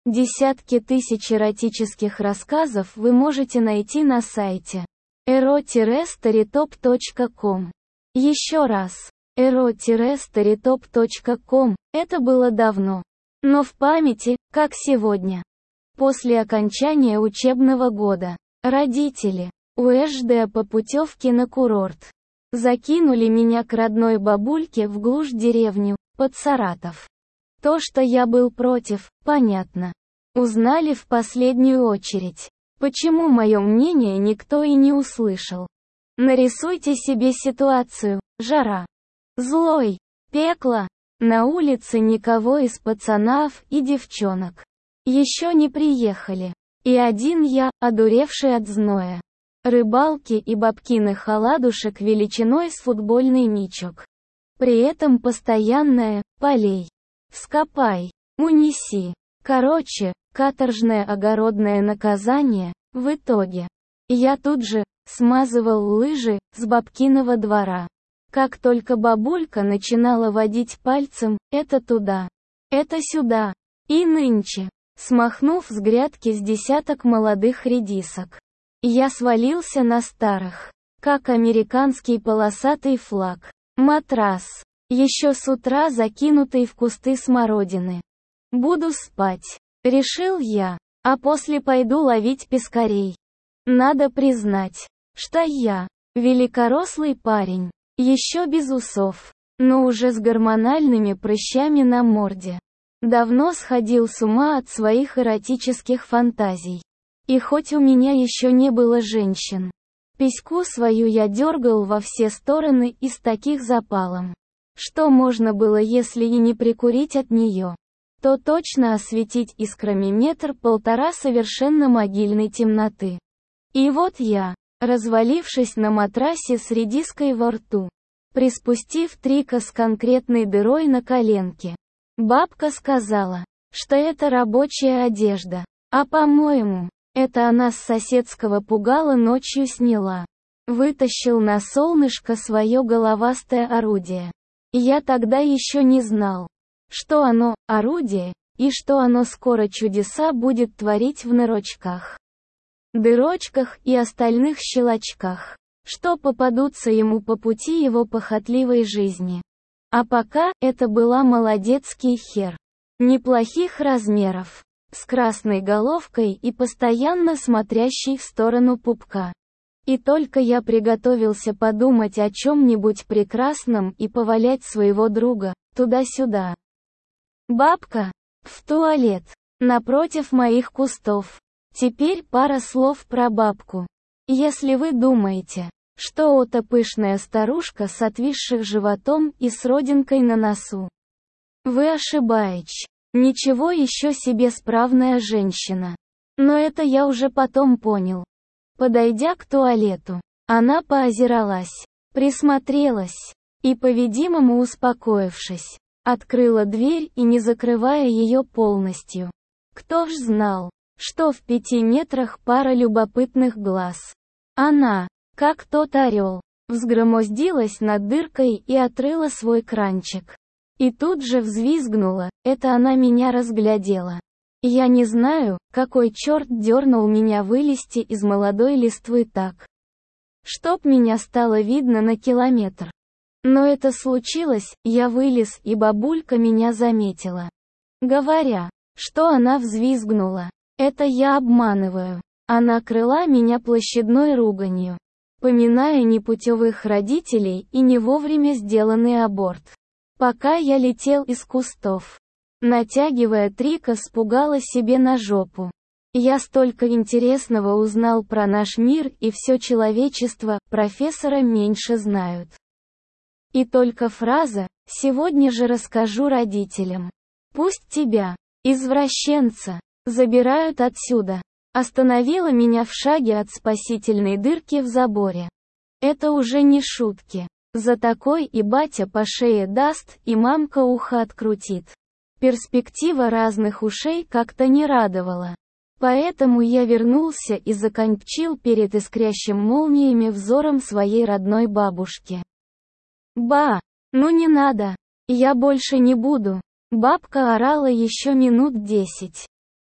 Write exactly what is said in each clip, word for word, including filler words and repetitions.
Десятки тысяч эротических рассказов вы можете найти на сайте эро старитоп точка ком. Еще раз, эро старитоп точка ком, это было давно, но в памяти, как сегодня. После окончания учебного года, родители, уезжая по путевке на курорт, закинули меня к родной бабульке в глушь деревню, под Саратов. То, что я был против, понятно. Узнали в последнюю очередь. Почему мое мнение никто и не услышал? Нарисуйте себе ситуацию: жара, злой, пекло, на улице никого из пацанов и девчонок. Еще не приехали. И один я, одуревший от зноя. Рыбалки и бабкиных оладушек величиной с футбольный мячик. При этом постоянное «полей», «вскопай», «унеси». Короче, каторжное огородное наказание. В итоге, я тут же смазывал лыжи с бабкиного двора. Как только бабулька начинала водить пальцем, это туда, это сюда. И нынче, смахнув с грядки с десяток молодых редисок, я свалился на старых, как американский полосатый флаг, матрас, еще с утра закинутый в кусты смородины. Буду спать, решил я, а после пойду ловить пескарей. Надо признать, что я, великорослый парень, еще без усов, но уже с гормональными прыщами на морде. Давно сходил с ума от своих эротических фантазий. И хоть у меня еще не было женщин, письку свою я дергал во все стороны и с таких запалом. Что можно было, если и не прикурить от нее, то точно осветить искрами метр-полтора совершенно могильной темноты. И вот я, развалившись на матрасе с редиской во рту, приспустив трико с конкретной дырой на коленке, бабка сказала, что это рабочая одежда, а по-моему, это она с соседского пугала ночью сняла. Вытащил на солнышко свое головастое орудие. Я тогда еще не знал, что оно – орудие, и что оно скоро чудеса будет творить в нырочках, дырочках и остальных щелочках, что попадутся ему по пути его похотливой жизни. А пока, это была молодецкий хер. Неплохих размеров, с красной головкой и постоянно смотрящий в сторону пупка. И только я приготовился подумать о чем-нибудь прекрасном и повалять своего друга, туда-сюда. Бабка, в туалет, напротив моих кустов. Теперь пара слов про бабку. Если вы думаете, что это пышная старушка с отвисшим животом и с родинкой на носу, вы ошибаетесь. Ничего еще себе справная женщина. Но это я уже потом понял. Подойдя к туалету, она поозиралась, присмотрелась, и, по-видимому успокоившись, открыла дверь и не закрывая ее полностью. Кто ж знал, что в пяти метрах пара любопытных глаз. Она, как тот орел, взгромоздилась над дыркой и отрыла свой кранчик. И тут же взвизгнула, это она меня разглядела. Я не знаю, какой черт дернул меня вылезти из молодой листвы так, чтоб меня стало видно на километр. Но это случилось, я вылез, и бабулька меня заметила. Говоря, что она взвизгнула, это я обманываю. Она крыла меня площадной руганью, поминая непутевых родителей и не вовремя сделанный аборт. Пока я летел из кустов, натягивая трико, спугала себе на жопу. Я столько интересного узнал про наш мир и все человечество, профессора меньше знают. И только фраза «сегодня же расскажу родителям». Пусть тебя, извращенца, забирают отсюда, остановила меня в шаге от спасительной дырки в заборе. Это уже не шутки. За такой и батя по шее даст, и мамка ухо открутит. Перспектива разных ушей как-то не радовала. Поэтому я вернулся и закончил перед искрящим молниями взором своей родной бабушки. «Ба, ну не надо, я больше не буду». Бабка орала еще минут десять.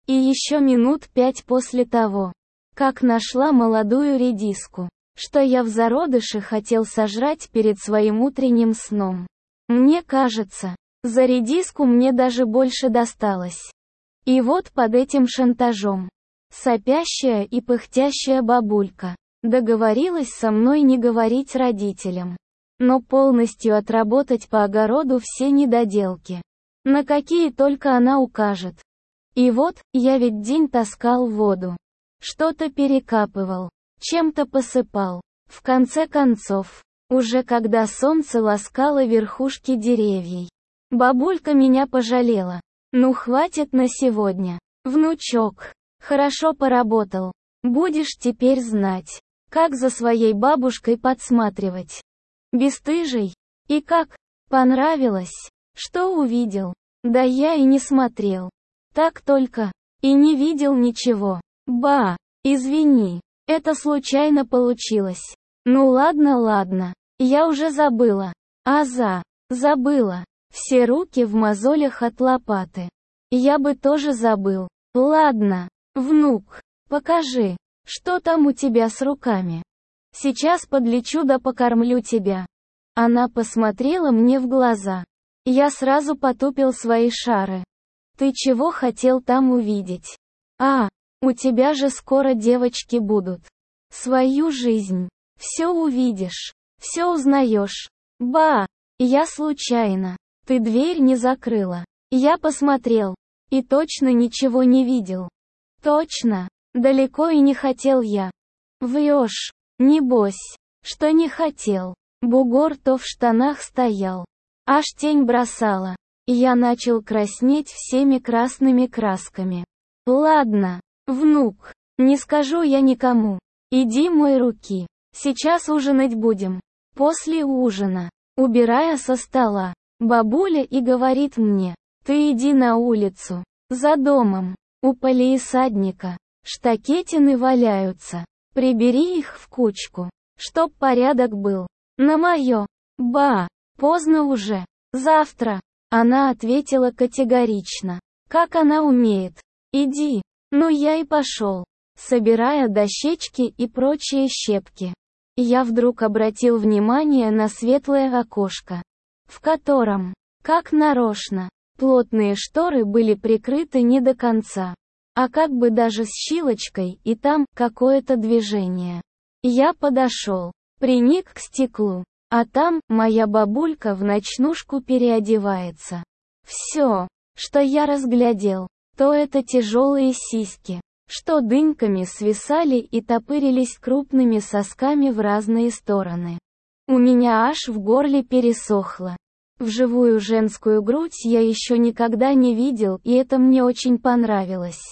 И еще минут пять после того, как нашла молодую редиску, что я в зародыше хотел сожрать перед своим утренним сном. Мне кажется, за редиску мне даже больше досталось. И вот под этим шантажом сопящая и пыхтящая бабулька договорилась со мной не говорить родителям, но полностью отработать по огороду все недоделки, на какие только она укажет. И вот, я ведь день таскал воду, что-то перекапывал, чем-то посыпал. В конце концов, уже когда солнце ласкало верхушки деревьев, бабулька меня пожалела. Ну хватит на сегодня, внучок. Хорошо поработал. Будешь теперь знать, как за своей бабушкой подсматривать. Бесстыжий. И как? Понравилось? Что увидел? Да я и не смотрел. Так только. И не видел ничего. Ба, извини. Это случайно получилось. Ну ладно, ладно. Я уже забыла. Аза. Забыла. Все руки в мозолях от лопаты. Я бы тоже забыл. Ладно. Внук. Покажи. Что там у тебя с руками? Сейчас подлечу да покормлю тебя. Она посмотрела мне в глаза. Я сразу потупил свои шары. Ты чего хотел там увидеть? А, у тебя же скоро девочки будут. Свою жизнь. Все увидишь. Все узнаешь. Ба, я случайно. Ты дверь не закрыла. Я посмотрел. И точно ничего не видел. Точно. Далеко и не хотел я. Врешь. Небось. Что не хотел. Бугор то в штанах стоял. Аж тень бросала. Я начал краснеть всеми красными красками. Ладно, внук, не скажу я никому. Иди мой руки. Сейчас ужинать будем. После ужина, убирая со стола, бабуля и говорит мне, ты иди на улицу. За домом, у палисадника, штакетины валяются. Прибери их в кучку, чтоб порядок был. На мое. Ба, поздно уже. Завтра. Она ответила категорично. Как она умеет. Иди. Ну я и пошел. Собирая дощечки и прочие щепки. Я вдруг обратил внимание на светлое окошко, в котором, как нарочно, плотные шторы были прикрыты не до конца, а как бы даже с щелочкой, и там какое-то движение. Я подошел, приник к стеклу. А там, моя бабулька в ночнушку переодевается. Все, что я разглядел, то это тяжелые сиськи, что дыньками свисали и топырились крупными сосками в разные стороны. У меня аж в горле пересохло. Вживую женскую грудь я еще никогда не видел, и это мне очень понравилось.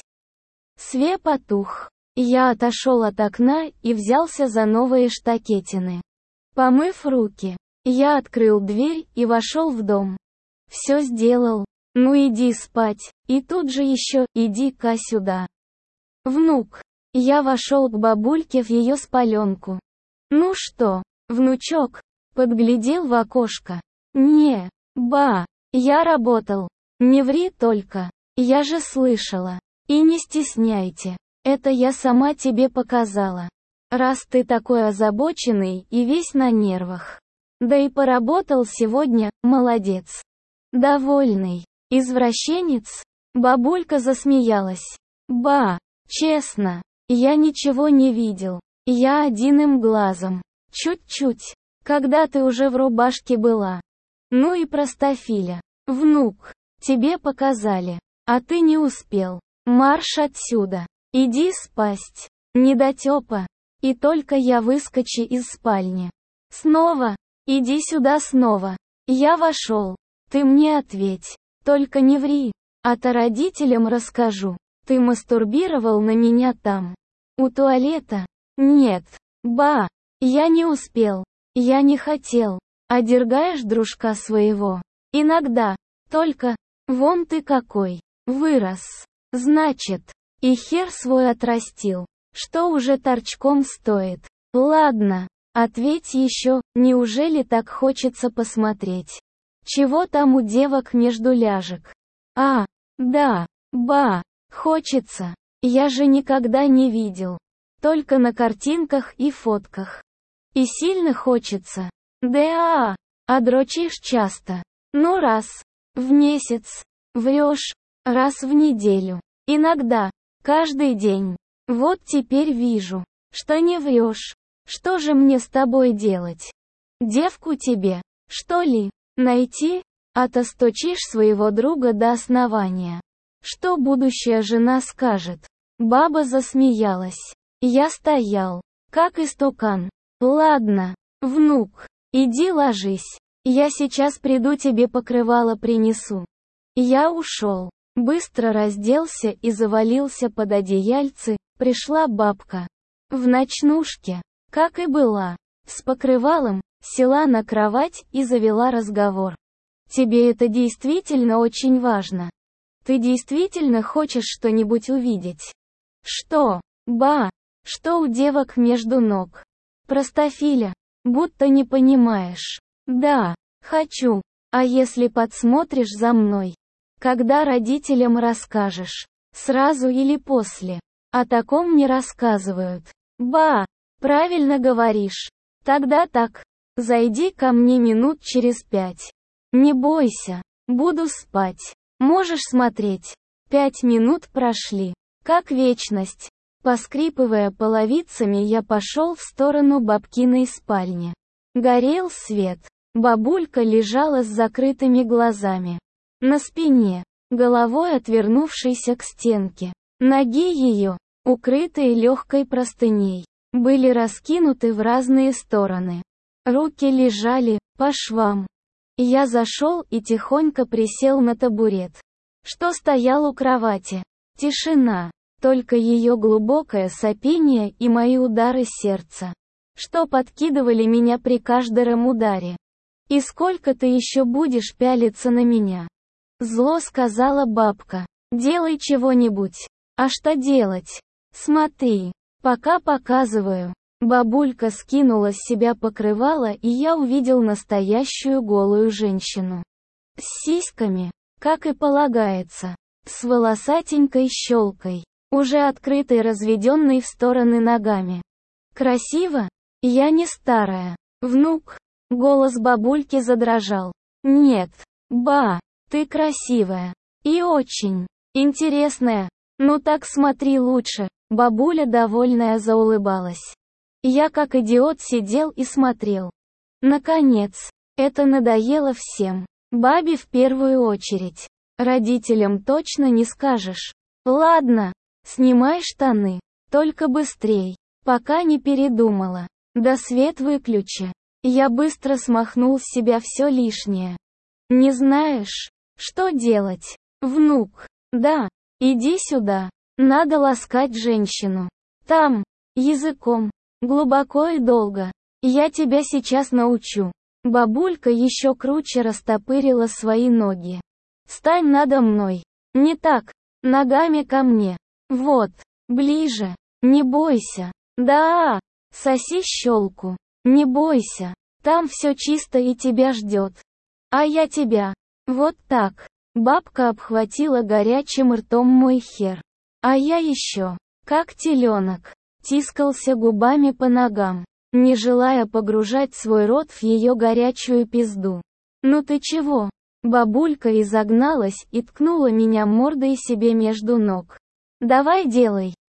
Свет потух. Я отошел от окна и взялся за новые штакетины. Помыв руки, я открыл дверь и вошел в дом. Все сделал. Ну иди спать, и тут же еще, иди-ка сюда. Внук. Я вошел к бабульке в ее спаленку. Ну что, внучок? Подглядел в окошко. Не, ба, я работал. Не ври только. Я же слышала. И не стесняйте. Это я сама тебе показала. Раз ты такой озабоченный и весь на нервах. Да и поработал сегодня, молодец. Довольный. Извращенец? Бабулька засмеялась. Ба, честно, я ничего не видел. Я одним глазом. Чуть-чуть. Когда ты уже в рубашке была. Ну и простофиля. Внук, тебе показали. А ты не успел. Марш отсюда. Иди спасть. Недотёпа. И только я выскочи из спальни. Снова. Иди сюда снова. Я вошел. Ты мне ответь. Только не ври. А то родителям расскажу. Ты мастурбировал на меня там. У туалета? Нет. Ба. Я не успел. Я не хотел. Одергаешь дружка своего? Иногда. Только. Вон ты какой. Вырос. Значит. И хер свой отрастил. Что уже торчком стоит? Ладно. Ответь еще, неужели так хочется посмотреть? Чего там у девок между ляжек? А, да, ба, Хочется. Я же никогда не видел. Только на картинках и фотках. И сильно хочется. Да, а дрочишь часто. Ну раз в месяц. Врешь. Раз в неделю. Иногда. Каждый день. Вот теперь вижу, что не врешь. Что же мне с тобой делать? Девку тебе, что ли, найти? А то стучишь своего друга до основания. Что будущая жена скажет? Баба засмеялась. Я стоял, как истукан. Ладно, внук, иди ложись. Я сейчас приду, тебе покрывало принесу. Я ушел. Быстро разделся и завалился под одеяльце. Пришла бабка. В ночнушке, как и была. С покрывалом, села на кровать и завела разговор. Тебе это действительно очень важно. Ты действительно хочешь что-нибудь увидеть? Что? Ба, что у девок между ног? Простофиля, будто не понимаешь. Да, хочу. А если подсмотришь за мной? Когда родителям расскажешь? Сразу или после? О таком не рассказывают. Ба, правильно говоришь. Тогда так. Зайди ко мне минут через пять. Не бойся, буду спать. Можешь смотреть. Пять минут прошли. Как вечность. Поскрипывая половицами, я пошел в сторону бабкиной спальни. Горел свет. Бабулька лежала с закрытыми глазами. На спине, головой отвернувшейся к стенке. Ноги ее, укрытые легкой простыней, были раскинуты в разные стороны. Руки лежали по швам. Я зашел и тихонько присел на табурет, что стоял у кровати. Тишина, только ее глубокое сопение и мои удары сердца, что подкидывали меня при каждом ударе. «И сколько ты еще будешь пялиться на меня?» Зло сказала бабка. «Делай чего-нибудь». «А что делать?» «Смотри, пока показываю». Бабулька скинула с себя покрывало, и я увидел настоящую голую женщину. С сиськами, как и полагается. С волосатенькой щелкой, уже открытой, разведенной в стороны ногами. Красиво? Я не старая. Внук. Голос бабульки задрожал. Нет. Ба, ты красивая. И очень интересная. Ну так смотри лучше. Бабуля довольная заулыбалась. Я как идиот сидел и смотрел. Наконец, это надоело всем. Бабе в первую очередь. Родителям точно не скажешь. Ладно, снимай штаны. Только быстрей. Пока не передумала. Да свет выключи. Я быстро смахнул с себя все лишнее. Не знаешь, что делать? Внук. Да, иди сюда. Надо ласкать женщину. Там, языком. Глубоко и долго. Я тебя сейчас научу. Бабулька еще круче растопырила свои ноги. Стань надо мной. Не так. Ногами ко мне. Вот. Ближе. Не бойся. Да. Соси щелку. Не бойся. Там все чисто и тебя ждет. А я тебя. Вот так. Бабка обхватила горячим ртом мой хер. А я еще, как теленок, тискался губами по ногам, не желая погружать свой рот в ее горячую пизду. «Ну ты чего?» Бабулька изогналась и ткнула меня мордой себе между ног. «Давай делай!»